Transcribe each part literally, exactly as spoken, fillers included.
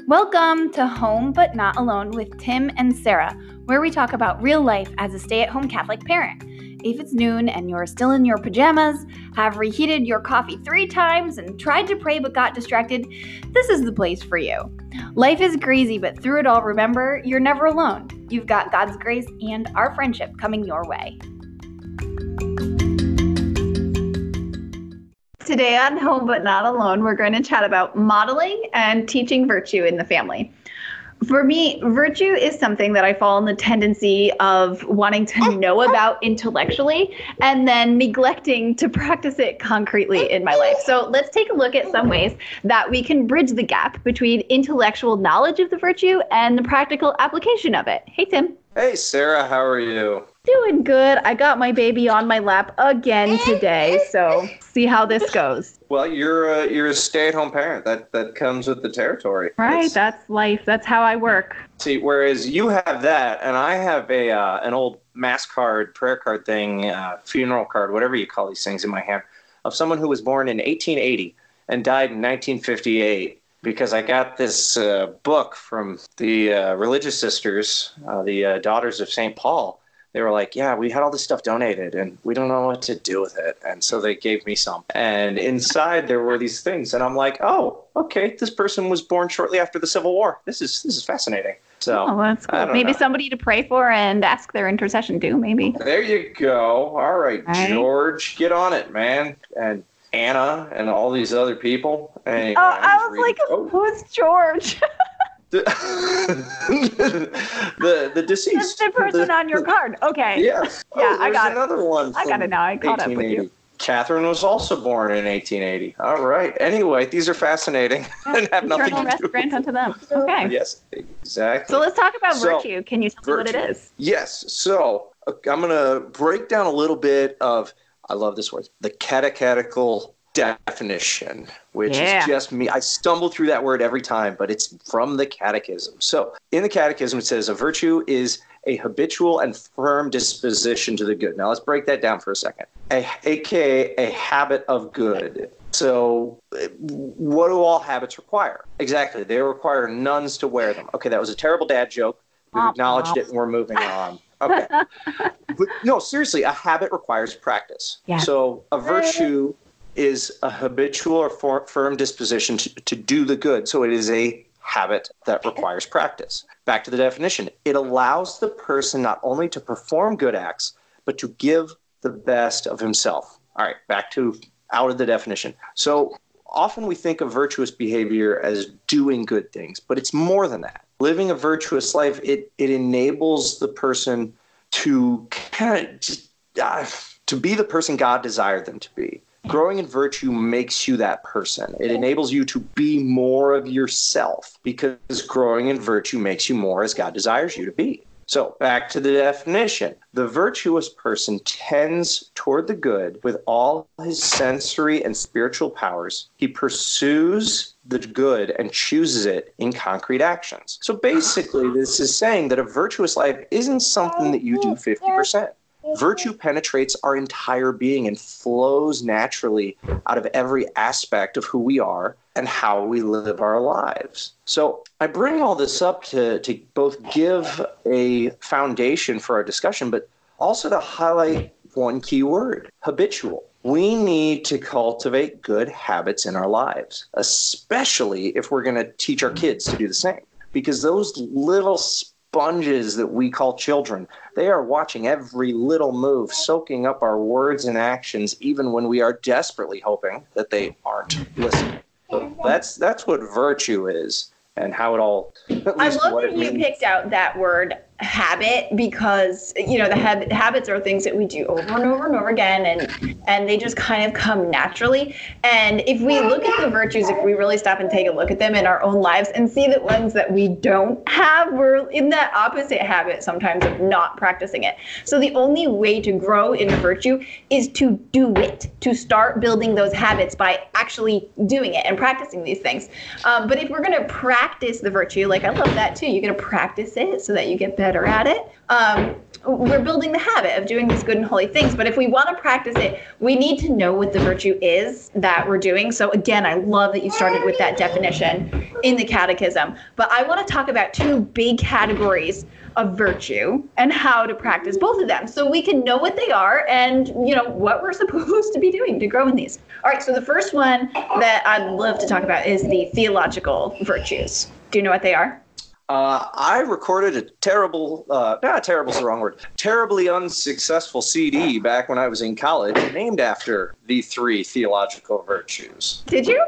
Welcome to Home But Not Alone with Tim and Sarah, where we talk about real life as a stay-at-home Catholic parent. If it's noon and you're still in your pajamas, have reheated your coffee three times, and tried to pray but got distracted, this is the place for you. Life is crazy, but through it all, remember, you're never alone. You've got God's grace and our friendship coming your way. Today on Home But Not Alone, we're going to chat about modeling and teaching virtue in the family. For me, virtue is something that I fall in the tendency of wanting to know about intellectually and then neglecting to practice it concretely in my life. So let's take a look at some ways that we can bridge the gap between intellectual knowledge of the virtue and the practical application of it. Hey, Tim. Hey, Sarah, how are you? Doing good. I got my baby on my lap again today, so see how this goes. Well, you're a, you're a stay-at-home parent. That that comes with the territory. Right, It's, that's life. That's how I work. see, whereas you have that, and I have a uh, an old mass card, prayer card thing, uh, funeral card, whatever you call these things in my hand, of someone who was born in eighteen eighty and died in nineteen fifty-eight. Because I got this uh, book from the uh, religious sisters, uh, the uh, Daughters of Saint Paul. They were like, yeah, we had all this stuff donated and we don't know what to do with it. And so they gave me some. And inside there were these things. And I'm like, oh, okay, this person was born shortly after the Civil War. This is this is fascinating. So Oh, that's cool. Maybe know. somebody to pray for and ask their intercession too, maybe. There you go. All right, right. George, get on it, man. And Anna and all these other people. Anyway, Oh, I was reading, like, oh. who's George? the, the the deceased. That's the person the, on your card. Okay. Yes. Yeah, oh, I got it. another one. I got it now. I caught up with you. Catherine was also born in eighteen eighty. All right. Anyway, these are fascinating and have nothing Eternal to rest do. grant unto them. Okay. Yes, exactly. So let's talk about So, virtue. Can you tell me what it virtue. is? Yes. So uh, I'm going to break down a little bit of, I love this word, the catechetical definition, which Yeah. is just me. I stumble through that word every time, but it's from the catechism. So in the catechism, it says a virtue is a habitual and firm disposition to the good. Now let's break that down for a second. A, A K A a habit of good. So what do all habits require? Exactly. They require nuns to wear them. Okay, that was a terrible dad joke. We've acknowledged it and we're moving on. Okay. But no, seriously, a habit requires practice. Yeah. So a virtue is a habitual or for, firm disposition to, to do the good. So it is a habit that requires practice. Back to the definition. It allows the person not only to perform good acts, but to give the best of himself. All right, back to out of the definition. So often we think of virtuous behavior as doing good things, but it's more than that. Living a virtuous life, it, it enables the person to kind of just, uh, to be the person God desired them to be. Growing in virtue makes you that person. It enables you to be more of yourself because growing in virtue makes you more as God desires you to be. So back to the definition. The virtuous person tends toward the good with all his sensory and spiritual powers. He pursues the good and chooses it in concrete actions. So basically, this is saying that a virtuous life isn't something that you do fifty percent. Virtue penetrates our entire being and flows naturally out of every aspect of who we are and how we live our lives. So I bring all this up to, to both give a foundation for our discussion, but also to highlight one key word, habitual. We need to cultivate good habits in our lives, especially if we're going to teach our kids to do the same, because those little sponges that we call children, they are watching every little move, soaking up our words and actions, even when we are desperately hoping that they aren't listening. So that's that's what virtue is and how it all, at I least love what that it you means. picked out that word habit because, you know, the hab- habits are things that we do over and over and over again, and and they just kind of come naturally. And if we look at the virtues, if we really stop and take a look at them in our own lives and see the ones that we don't have, we're in that opposite habit sometimes of not practicing it. So the only way to grow in virtue is to do it, to start building those habits by actually doing it and practicing these things. Um, but if we're going to practice the virtue, like I love that too, you're going to practice it so that you get better at it. Um, we're building the habit of doing these good and holy things. But if we want to practice it, we need to know what the virtue is that we're doing. So again, I love that you started with that definition. in the catechism. But I want to talk about two big categories of virtue and how to practice both of them so we can know what they are and, you know, what we're supposed to be doing to grow in these. All right, so the first one that I'd love to talk about is the theological virtues. Do you know what they are? Uh, I recorded a terrible, uh, not terrible is the wrong word, terribly unsuccessful C D back when I was in college named after the three theological virtues. Did you?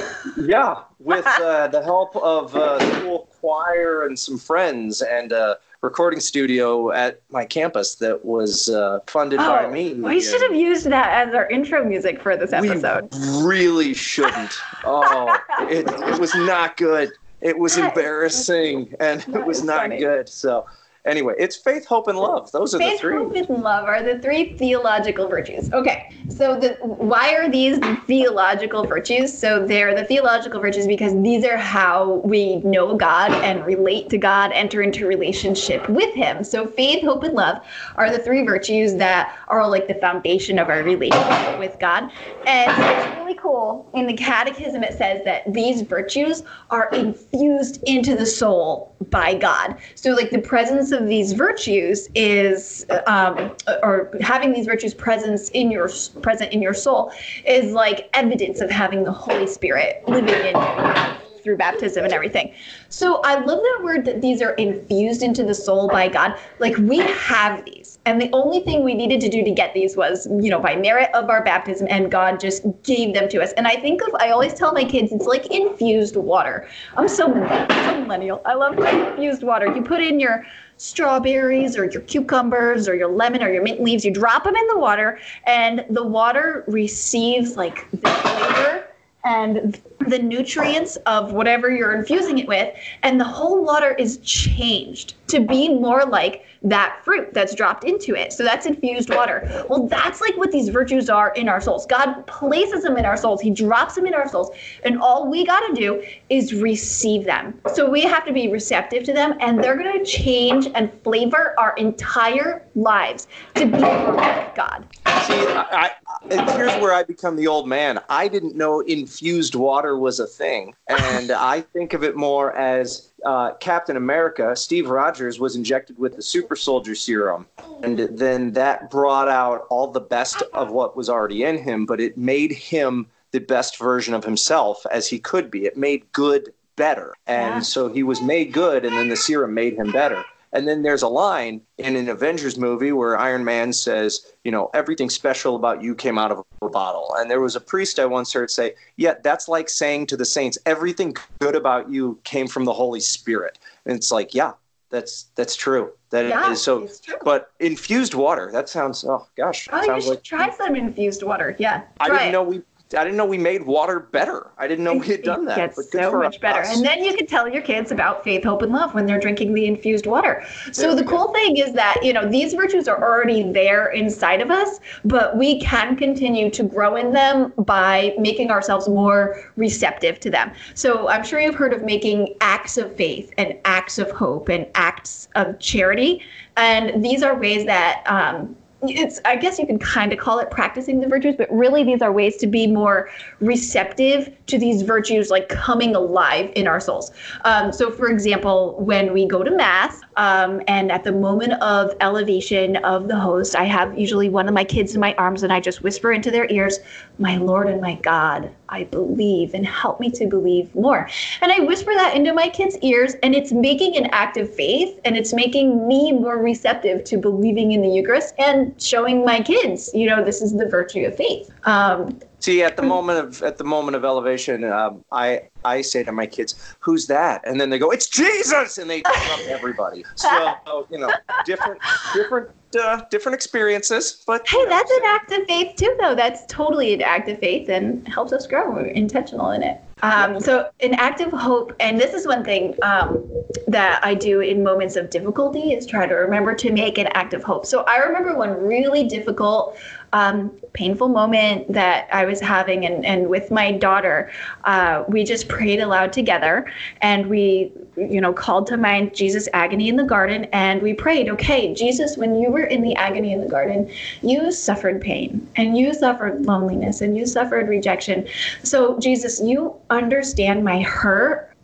Yeah, with uh, the help of uh, the cool choir and some friends and a recording studio at my campus that was uh, funded oh, by me. We should have used that as our intro music for this episode. We really shouldn't. Oh, it, it was not good. It was embarrassing, and it was not funny. good. So anyway, it's faith, hope, and love. Those are Faith, the three. hope, and love are the three theological virtues. Okay, so the, why are these theological virtues? So they're the theological virtues because these are how we know God and relate to God, enter into relationship with Him. So faith, hope, and love are the three virtues that are like the foundation of our relationship with God. And it's really cool. In the Catechism, it says that these virtues are infused into the soul by God. So like the presence of these virtues is, um, or having these virtues presence in your present in your soul is like evidence of having the Holy Spirit living in you through baptism and everything. So I love that word that these are infused into the soul by God. Like we have these, and the only thing we needed to do to get these was, you know, by merit of our baptism, and God just gave them to us. And I think of, I always tell my kids, it's like infused water. I'm so, so millennial. I love infused water. You put in your strawberries or your cucumbers or your lemon or your mint leaves, you drop them in the water, and the water receives like the flavor and the nutrients of whatever you're infusing it with, and the whole water is changed to be more like that fruit that's dropped into it. So that's infused water. Well, that's like what these virtues are in our souls. God places them in our souls. He drops them in our souls, and all we got to do is receive them. So we have to be receptive to them, and they're going to change and flavor our entire lives to be more like God. See, I, I, here's where I become the old man. I didn't know infused water was a thing, and I think of it more as uh, Captain America, Steve Rogers, was injected with the super soldier serum, and then that brought out all the best of what was already in him, but it made him the best version of himself as he could be. It made good better, and yeah. So he was made good, and then the serum made him better. And then there's a line in an Avengers movie where Iron Man says, you know, everything special about you came out of a bottle. And there was a priest I once heard say, yeah, that's like saying to the saints, everything good about you came from the Holy Spirit. And it's like, yeah, that's that's true. That yeah, is so. It's true. But infused water, that sounds, oh, gosh. Oh, sounds you should like, try some infused water. Yeah. I didn't it. know we. I didn't know we made water better. I didn't know we had done that. It gets but good so for much better. us. And then you can tell your kids about faith, hope, and love when they're drinking the infused water. So the cool thing is that, you know, these virtues are already there inside of us, but we can continue to grow in them by making ourselves more receptive to them. So I'm sure you've heard of making acts of faith and acts of hope and acts of charity. And these are ways that, um, it's, I guess you can kind of call it practicing the virtues, but really these are ways to be more receptive to these virtues, like coming alive in our souls. Um, so for example, when we go to Mass, um, and at the moment of elevation of the host, I have usually one of my kids in my arms, and I just whisper into their ears, my Lord and my God, I believe, and help me to believe more. And I whisper that into my kids' ears, and it's making an act of faith, and it's making me more receptive to believing in the Eucharist and showing my kids, you know, this is the virtue of faith. Um, See, at the moment of at the moment of elevation, um, I I say to my kids, "Who's that?" And then they go, "It's Jesus!" And they interrupt everybody. So you know, different different uh, different experiences. But hey, you know, that's an act of faith too, though. That's totally an act of faith and helps us grow. We're intentional in it. Um, so an act of hope, and this is one thing um, that I do in moments of difficulty is try to remember to make an act of hope. So I remember one really difficult, um, painful moment that I was having, and, and with my daughter, uh, we just prayed aloud together, and we, you know, called to mind Jesus' agony in the garden, and we prayed, okay, Jesus, when you were in the agony in the garden, you suffered pain, and you suffered loneliness, and you suffered rejection. So Jesus, you understand my hurt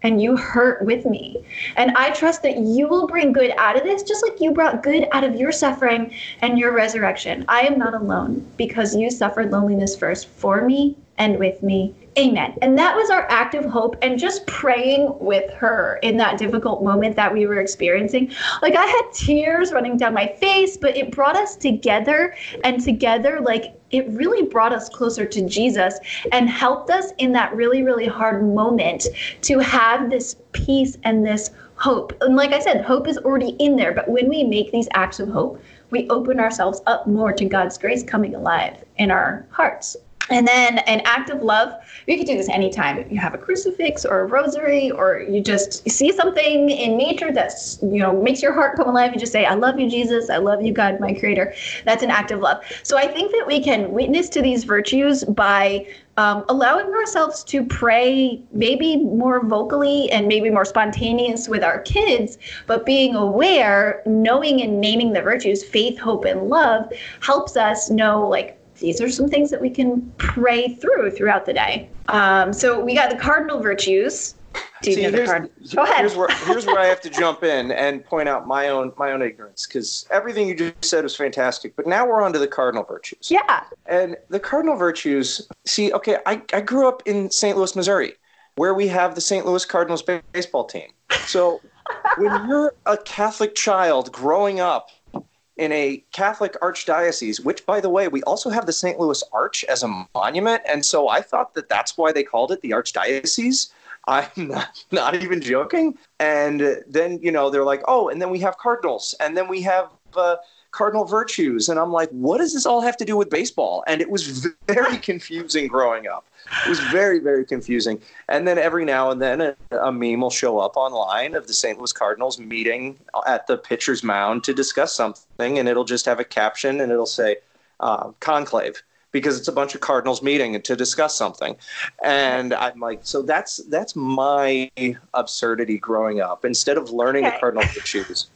and you hurt with me. And I trust that you will bring good out of this, just like you brought good out of your suffering and your resurrection. I am not alone because you suffered loneliness first for me and with me. Amen. And that was our act of hope, and just praying with her in that difficult moment that we were experiencing. Like, I had tears running down my face, but it brought us together, and together, like, it really brought us closer to Jesus and helped us in that really, really hard moment to have this peace and this hope. And like I said, hope is already in there, but when we make these acts of hope, we open ourselves up more to God's grace coming alive in our hearts. And then an act of love, you can do this anytime. If you have a crucifix or a rosary, or you just see something in nature that's, you know, makes your heart come alive, you just say, I love you, Jesus. I love you, God, my creator. That's an act of love. So I think that we can witness to these virtues by um, allowing ourselves to pray maybe more vocally and maybe more spontaneous with our kids, but being aware, knowing and naming the virtues, faith, hope, and love, helps us know, like, these are some things that we can pray through throughout the day. Um, so we got the cardinal virtues. Do you See, know the here's, card- Go ahead. Here's where, here's where I have to jump in and point out my own my own ignorance, because everything you just said was fantastic. But now we're on to the cardinal virtues. Yeah. And the cardinal virtues, see, okay, I, I grew up in Saint Louis, Missouri, where we have the Saint Louis Cardinals baseball team. So when you're a Catholic child growing up in a Catholic archdiocese, which, by the way, we also have the Saint Louis Arch as a monument. And so I thought that that's why they called it the archdiocese. I'm not, not even joking. And then, you know, they're like, oh, and then we have cardinals, and then we have uh, cardinal virtues. And I'm like, what does this all have to do with baseball? And it was very confusing growing up. It was very, very confusing. And then every now and then a, a meme will show up online of the Saint Louis Cardinals meeting at the pitcher's mound to discuss something, and it'll just have a caption, and it'll say uh, conclave, because it's a bunch of Cardinals meeting to discuss something. And I'm like, so that's that's my absurdity growing up. Instead of learning Okay. the cardinal virtues,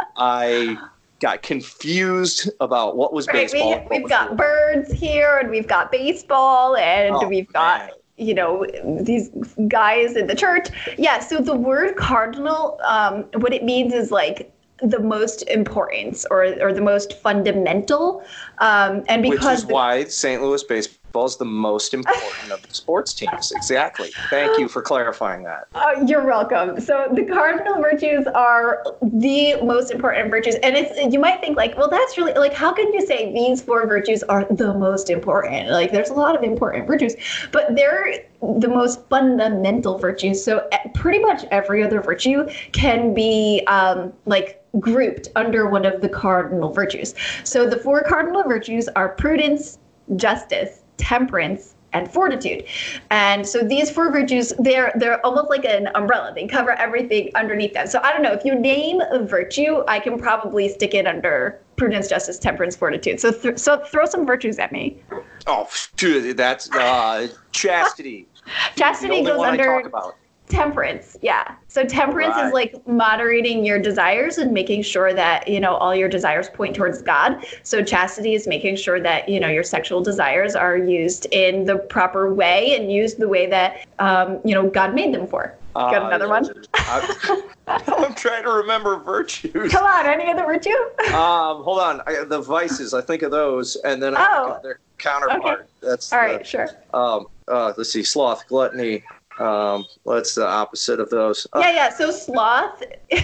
I got confused about what was Right, baseball. we, and what we've was got birds here, and we've got baseball, and Oh, we've got, man. you know, these guys in the church. Yeah, so the word cardinal, um, what it means is like the most important, or or the most fundamental. Um, and Which because is why Saint Louis baseball is the most important of the sports teams. Exactly. Thank you for clarifying that. Uh, you're welcome. So the cardinal virtues are the most important virtues. And it's, you might think like, well, that's really, like, how can you say these four virtues are the most important? Like, there's a lot of important virtues, but they're the most fundamental virtues. So eh, pretty much every other virtue can be um, like grouped under one of the cardinal virtues. So the four cardinal virtues are prudence, justice, temperance, and fortitude. And so these four virtues, they're they're almost like an umbrella. They cover everything underneath them. So I don't know, if you name a virtue, I can probably stick it under prudence, justice, temperance, fortitude. So th- so throw some virtues at me. Oh, dude, that's uh, chastity. Chastity the only goes one under I talk about. temperance. Yeah. So temperance Right. is like moderating your desires and making sure that, you know, all your desires point towards God. So chastity is making sure that, you know, your sexual desires are used in the proper way and used the way that, um, you know, God made them for. Uh, Got another one? I, I'm trying to remember virtues. Come on, any other virtue? Um, hold on. I, the vices, I think of those, and then I Oh. think of their counterpart. Okay. That's All right, the- sure. Um, uh, let's see, sloth, gluttony. Um, what's the opposite of those? Uh, Yeah, yeah. So sloth,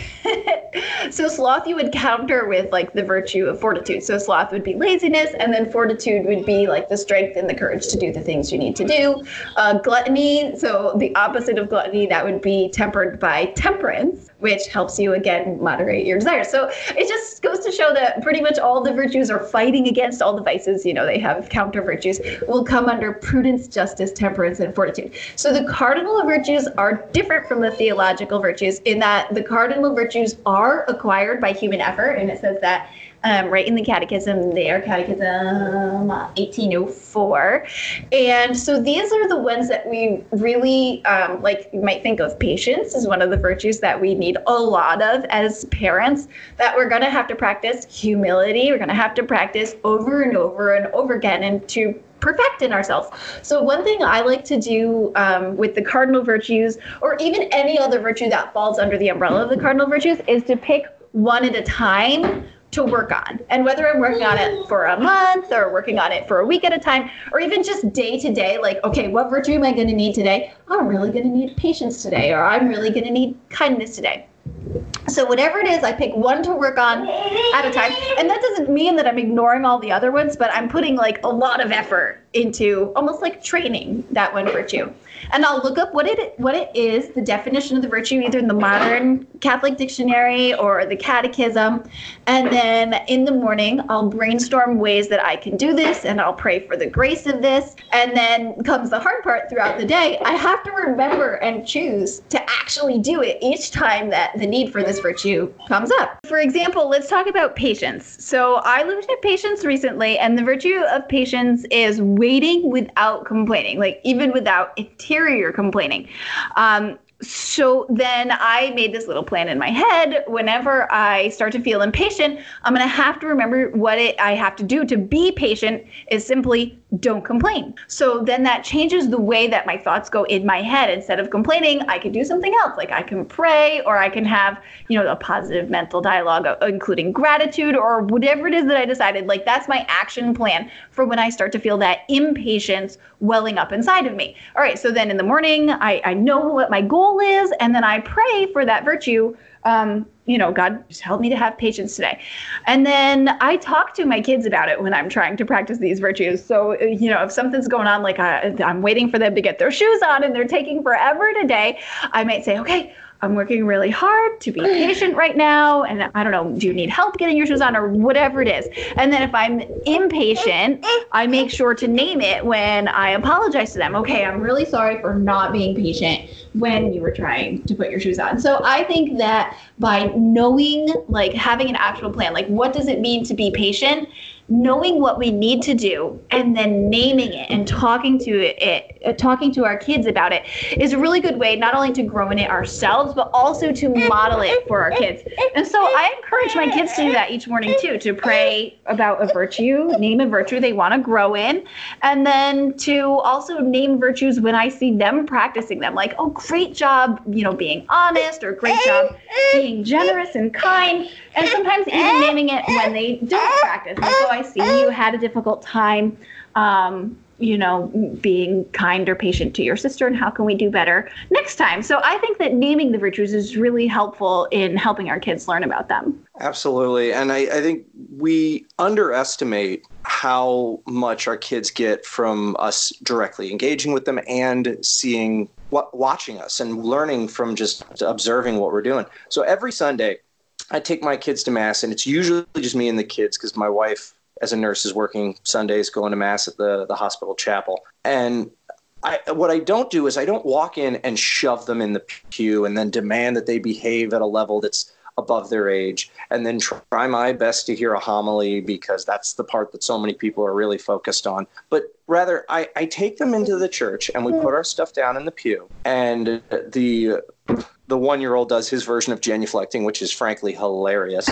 so sloth you would counter with like the virtue of fortitude. So sloth would be laziness, and then fortitude would be like the strength and the courage to do the things you need to do. Uh, gluttony, so the opposite of gluttony, that would be tempered by temperance, which helps you again moderate your desires. So it just goes to show that pretty much all the virtues are fighting against all the vices. You know, they have counter virtues, will come under prudence, justice, temperance, and fortitude. So the cardinal virtues are different from the theological virtues in that the cardinal virtues are acquired by human effort, and it says that um, right in the catechism there, Catechism eighteen oh four. And so these are the ones that we really, um, like you might think of patience is one of the virtues that we need a lot of as parents, that we're going to have to practice humility. We're going to have to practice over and over and over again, and to perfect in ourselves. So one thing I like to do um, with the cardinal virtues, or even any other virtue that falls under the umbrella of the cardinal virtues, is to pick one at a time to work on. And whether I'm working on it for a month or working on it for a week at a time, or even just day to day, like, okay, what virtue am I going to need today? I'm really going to need patience today, or I'm really going to need kindness today. So whatever it is, I pick one to work on at a time. And that doesn't mean that I'm ignoring all the other ones, but I'm putting like a lot of effort into almost like training that one virtue. And I'll look up what it what it is, the definition of the virtue, either in the Modern Catholic Dictionary or the Catechism. And then in the morning, I'll brainstorm ways that I can do this, and I'll pray for the grace of this. And then comes the hard part throughout the day. I have to remember and choose to actually do it each time that the need for this virtue comes up. For example, let's talk about patience. So I looked at patience recently, and the virtue of patience is waiting without complaining, like even without interior complaining. Um, So then I made this little plan in my head. Whenever I start to feel impatient, I'm going to have to remember what it I have to do to be patient is simply don't complain. So then that changes the way that my thoughts go in my head. Instead of complaining, I could do something else. Like I can pray, or I can have, you know, a positive mental dialogue, including gratitude, or whatever it is that I decided. Like that's my action plan for when I start to feel that impatience welling up inside of me. All right. So then in the morning, I, I know what my goal is, and then I pray for that virtue. Um, you know, God, just help me to have patience today. And then I talk to my kids about it when I'm trying to practice these virtues. So, you know, if something's going on, like I, I'm waiting for them to get their shoes on and they're taking forever today, I might say, okay, I'm working really hard to be patient right now. And I don't know, do you need help getting your shoes on, or whatever it is? And then if I'm impatient, I make sure to name it when I apologize to them. Okay, I'm really sorry for not being patient when you were trying to put your shoes on. So I think that by knowing, like having an actual plan, like what does it mean to be patient? Knowing what we need to do and then naming it and talking to it, uh, talking to our kids about it is a really good way, not only to grow in it ourselves, but also to model it for our kids. And so I encourage my kids to do that each morning too, to pray about a virtue, name a virtue they want to grow in, and then to also name virtues when I see them practicing them. Like, oh, great job, you know, being honest, or great job being generous and kind. And sometimes even naming it when they don't practice. And so I see you had a difficult time, um, you know, being kind or patient to your sister, and how can we do better next time? So I think that naming the virtues is really helpful in helping our kids learn about them. Absolutely. And I, I think we underestimate how much our kids get from us directly engaging with them and seeing, what, watching us and learning from just observing what we're doing. So every Sunday, I take my kids to Mass, and it's usually just me and the kids because my wife, as a nurse, is working Sundays, going to Mass at the, the hospital chapel. And I, what I don't do is I don't walk in and shove them in the pew and then demand that they behave at a level that's above their age, and then try my best to hear a homily because that's the part that so many people are really focused on. But rather, I, I take them into the church and we put our stuff down in the pew, and the the one-year-old does his version of genuflecting, which is frankly hilarious.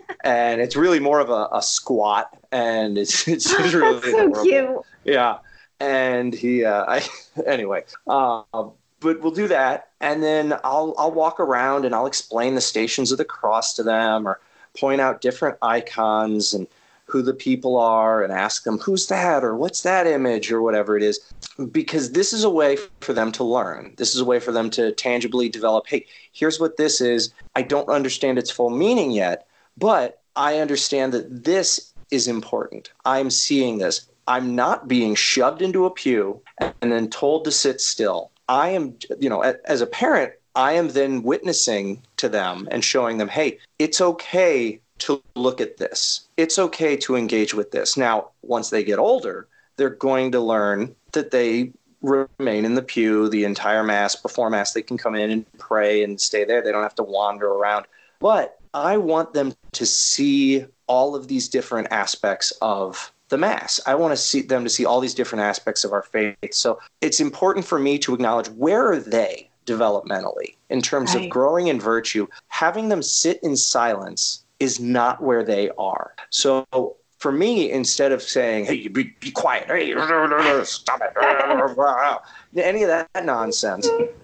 And it's really more of a, a squat, and it's it's just really so adorable. Cute. Yeah. And he, uh, I, anyway, uh, but we'll do that. And then I'll, I'll walk around and I'll explain the Stations of the Cross to them, or point out different icons and who the people are, and ask them, who's that, or what's that image, or whatever it is, because this is a way for them to learn. This is a way for them to tangibly develop, hey, here's what this is. I don't understand its full meaning yet, but I understand that this is important. I'm seeing this. I'm not being shoved into a pew and then told to sit still. I am, you know, as a parent, I am then witnessing to them and showing them, hey, it's okay to look at this. It's okay to engage with this. Now, once they get older, they're going to learn that they remain in the pew the entire Mass. Before Mass, they can come in and pray and stay there. They don't have to wander around. But I want them to see all of these different aspects of the Mass. I want to see them to see all these different aspects of our faith. So it's important for me to acknowledge, where are they developmentally in terms right. of growing in virtue? Having them sit in silence is not where they are. So for me, instead of saying, hey, be, be quiet, hey, stop it, any of that nonsense,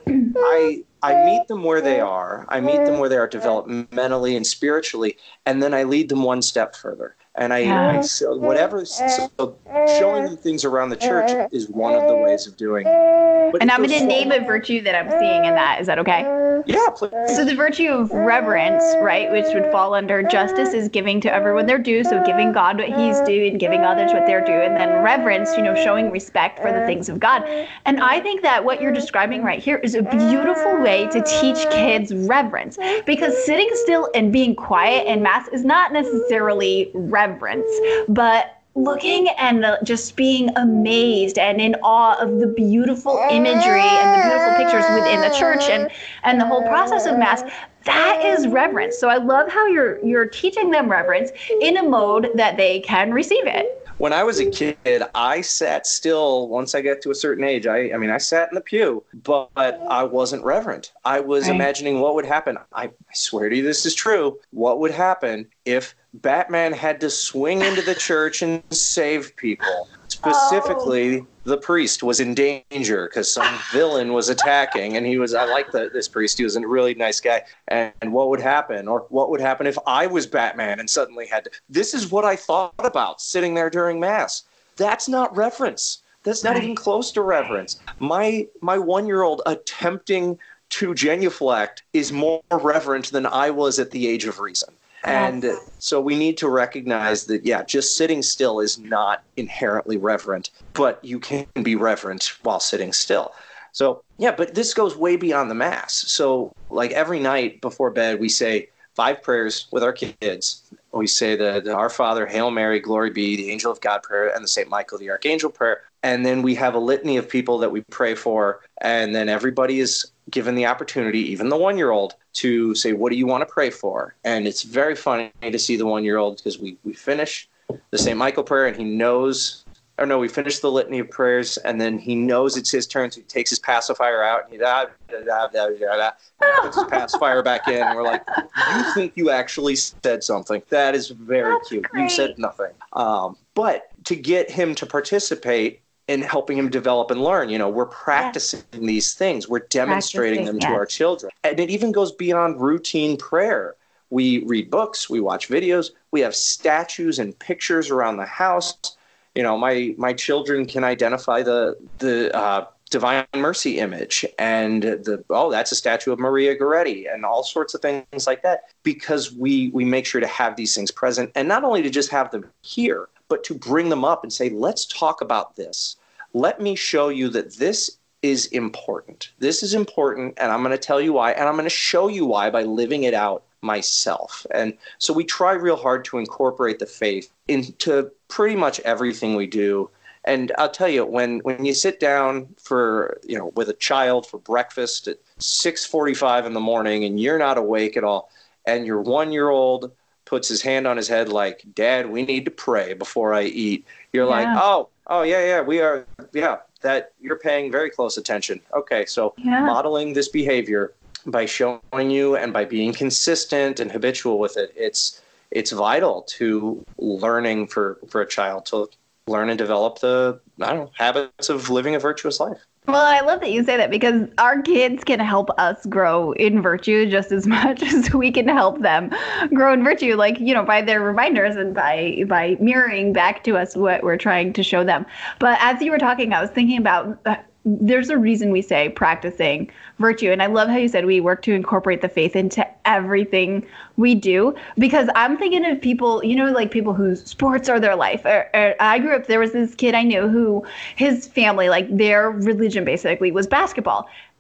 I I meet them where they are. I meet them where they are developmentally and spiritually, and then I lead them one step further. And I, Yeah. I so whatever, so showing them things around the church is one of the ways of doing it. But And it I'm going goes to name forward. a virtue that I'm seeing in that. Is that okay? Yeah, please. So the virtue of reverence, right, which would fall under justice, is giving to everyone their due, so giving God what he's due and giving others what they're due, and then reverence, you know, showing respect for the things of God. And I think that what you're describing right here is a beautiful way to teach kids reverence, because sitting still and being quiet in Mass is not necessarily reverence, but looking and uh, just being amazed and in awe of the beautiful imagery and the beautiful pictures within the church and, and the whole process of Mass. That is reverence. So I love how you're you're teaching them reverence in a mode that they can receive it. When I was a kid, I sat still. Once I get to a certain age, I, I mean, I sat in the pew, but I wasn't reverent. I was Right. imagining what would happen. I, I swear to you, this is true. What would happen if Batman had to swing into the church and save people? Specifically, oh. the priest was in danger because some villain was attacking, and he was, I like the, this priest, he was a really nice guy. And, and what would happen? Or what would happen if I was Batman and suddenly had to, this is what I thought about sitting there during Mass. That's not reverence. That's not right. even close to reverence. My, my one-year-old attempting to genuflect is more reverent than I was at the age of reason. And so we need to recognize that, yeah, just sitting still is not inherently reverent, but you can be reverent while sitting still. So, yeah, but this goes way beyond the Mass. So, like, every night before bed, we say five prayers with our kids. We say the, the Our Father, Hail Mary, Glory Be, the Angel of God prayer, and the Saint Michael the Archangel prayer. And then we have a litany of people that we pray for, and then everybody is given the opportunity, even the one-year-old, to say, what do you want to pray for? And it's very funny to see the one-year-old, because we, we finish the Saint Michael prayer, and he knows, or no, we finish the litany of prayers, and then he knows it's his turn, so he takes his pacifier out, and he, da, da, da, da, da, da, and puts his pacifier back in, and we're like, you think you actually said something. That is very That's cute. Great. You said nothing. Um, but to get him to participate in helping him develop and learn, you know, we're practicing yes. these things. We're demonstrating them to yes. our children. And it even goes beyond routine prayer. We read books, we watch videos, we have statues and pictures around the house. You know, my my children can identify the the uh, Divine Mercy image, and the oh, that's a statue of Maria Goretti, and all sorts of things like that, because we we make sure to have these things present, and not only to just have them here, but to bring them up and say, let's talk about this. Let me show you that this is important. This is important, and I'm going to tell you why, and I'm going to show you why by living it out myself. And so we try real hard to incorporate the faith into pretty much everything we do. And I'll tell you, when, when you sit down for, you know, with a child for breakfast at six forty-five in the morning and you're not awake at all, and your one-year-old puts his hand on his head like, Dad, we need to pray before I eat. You're yeah. like, oh, oh, yeah, yeah, we are. Yeah, that you're paying very close attention. Okay, so yeah. modeling this behavior by showing you and by being consistent and habitual with it, it's it's vital to learning for, for a child to learn and develop the, I don't know, habits of living a virtuous life. Well, I love that you say that, because our kids can help us grow in virtue just as much as we can help them grow in virtue, like, you know, by their reminders and by by mirroring back to us what we're trying to show them. But as you were talking, I was thinking about uh, there's a reason we say practicing virtue. And I love how you said we work to incorporate the faith into everything we do, because I'm thinking of people, you know, like people whose sports are their life. Or, or I grew up, there was this kid I knew who his family, like their religion basically was basketball.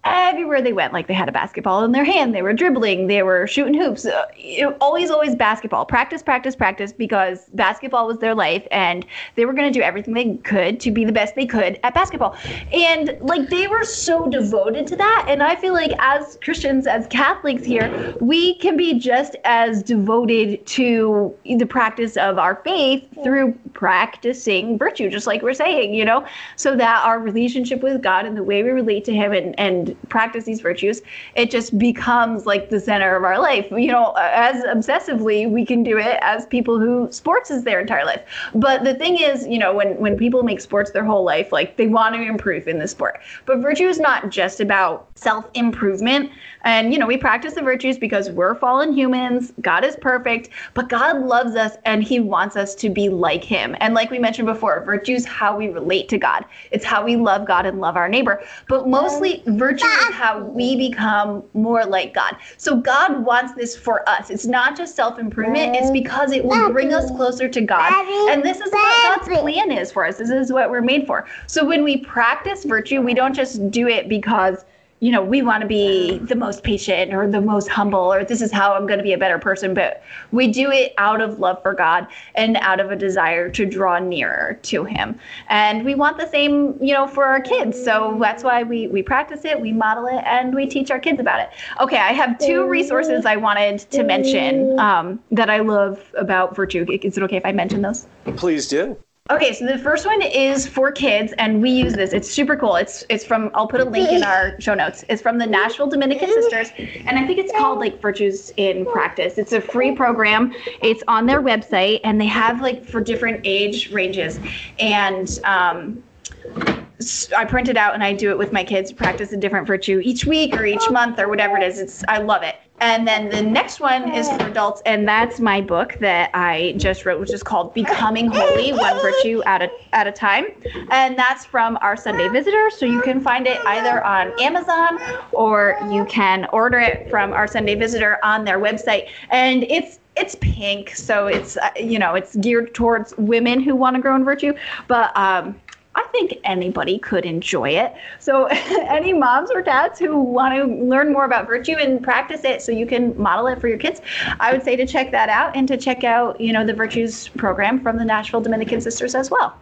everywhere they went. Like they had a basketball in their hand, they were dribbling, they were shooting hoops. Uh, it, always, always basketball. Practice, practice, practice, because basketball was their life, and they were going to do everything they could to be the best they could at basketball. And like they were so devoted to that. And I feel like as Christians, as Catholics here, we can be just as devoted to the practice of our faith through practicing virtue, just like we're saying, you know, so that our relationship with God and the way we relate to him and, and practice these virtues, it just becomes like the center of our life. You know, as obsessively, we can do it as people who sports is their entire life. But the thing is, you know, when, when people make sports their whole life, like they want to improve in the sport. But virtue is not just about self-improvement. And, you know, we practice the virtues because we're fallen humans. God is perfect, but God loves us and he wants us to be like him. And like we mentioned before, virtue is how we relate to God. It's how we love God and love our neighbor. But mostly virtue is how we become more like God. So God wants this for us. It's not just self-improvement. It's because it will bring us closer to God. And this is what God's plan is for us. This is what we're made for. So when we practice virtue, we don't just do it because, you know, we want to be the most patient or the most humble, or this is how I'm going to be a better person. But we do it out of love for God and out of a desire to draw nearer to him. And we want the same, you know, for our kids. So that's why we, we practice it, we model it, and we teach our kids about it. Okay, I have two resources I wanted to mention um, that I love about virtue. Is it okay if I mention those? Please do. Okay, so the first one is for kids, and we use this. It's super cool. It's it's from, I'll put a link in our show notes. It's from the Nashville Dominican Sisters, and I think it's called like Virtues in Practice. It's a free program. It's on their website, and they have like for different age ranges. And um, I print it out, and I do it with my kids, practice a different virtue each week or each month or whatever it is. It's I love it. And then the next one is for adults, and that's my book that I just wrote, which is called Becoming Holy, One Virtue at a, at a Time. And that's from Our Sunday Visitor. So you can find it either on Amazon or you can order it from Our Sunday Visitor on their website. And it's It's pink, so it's, uh, you know, it's geared towards women who want to grow in virtue. But um, I think anybody could enjoy it. So any moms or dads who want to learn more about virtue and practice it so you can model it for your kids, I would say to check that out and to check out, you know, the Virtues program from the Nashville Dominican Sisters as well.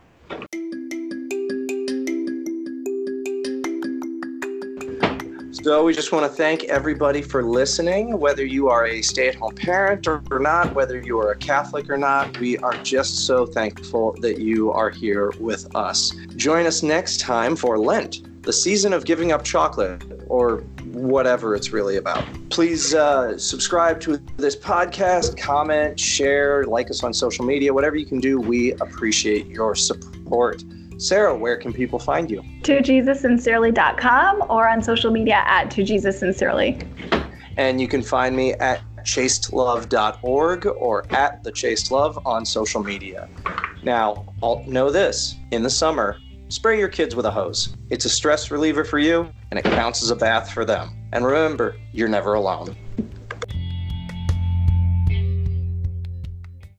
So we just want to thank everybody for listening, whether you are a stay-at-home parent or, or not, whether you are a Catholic or not. We are just so thankful that you are here with us. Join us next time for Lent, the season of giving up chocolate, or whatever it's really about. Please uh, subscribe to this podcast, comment, share, like us on social media, whatever you can do. We appreciate your support. Sarah, where can people find you? to jesus sincerely dot com or on social media at to jesus sincerely. And you can find me at chaste love dot org or at the chaste love on social media. Now, I'll know this, in the summer, spray your kids with a hose. It's a stress reliever for you, and it counts as a bath for them. And remember, you're never alone.